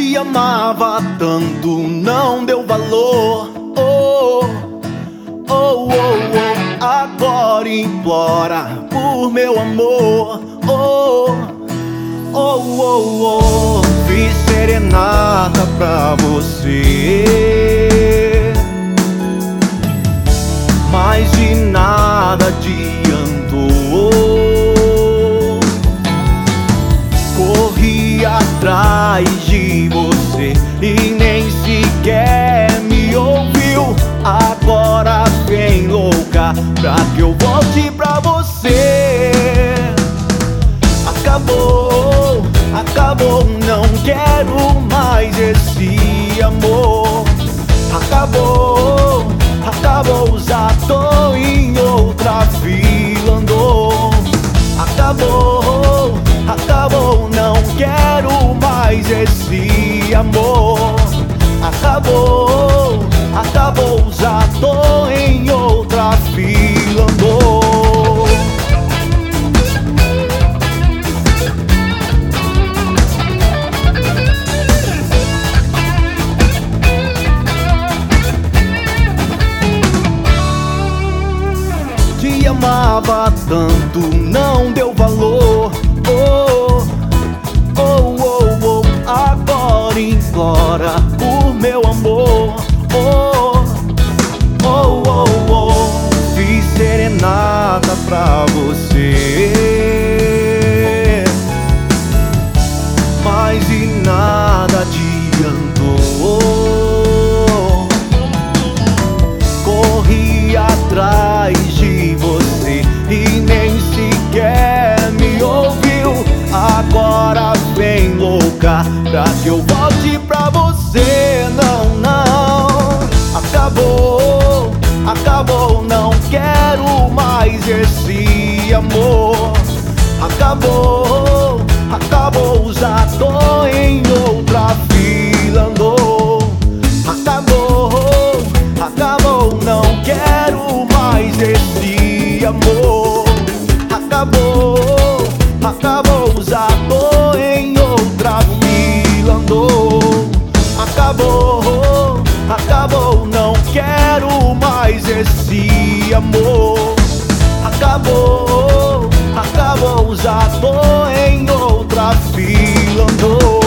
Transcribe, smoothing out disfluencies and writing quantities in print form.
Te amava tanto, não deu valor. Oh, oh, oh, oh. Agora implora por meu amor. Oh, oh, oh, oh. Fiz serenata pra você, mas de nada adiantou. Corri atrás de você e nem sequer me ouviu. Agora vem louca pra que eu volte pra você. Acabou, acabou, não quero mais esse amor. Acabou, acabou, já tô em outra fila, andou. Acabou, acabou, não quero mais esse amor. Acabou, acabou, já tô em outra fila, andou. Te amava tanto, não deu valor. Oh, oh, oh, oh. Agora implora por meu amor. Oh, oh, oh, oh. Fiz serenata pra você, mas de nada adiantou. Corri atrás de você e nem sequer me ouviu. Agora vem louca pra que eu volte pra você. Não, não. Acabou, acabou, não quero mais esse amor. Acabou, acabou, já tô em outra fila, andou. Acabou, acabou, não quero mais esse amor. Acabou, acabou, já tô em outra fila, andou. Acabou, acabou, não quero mais esse amor. Acabou, acabou, já tô em outra fila, andou.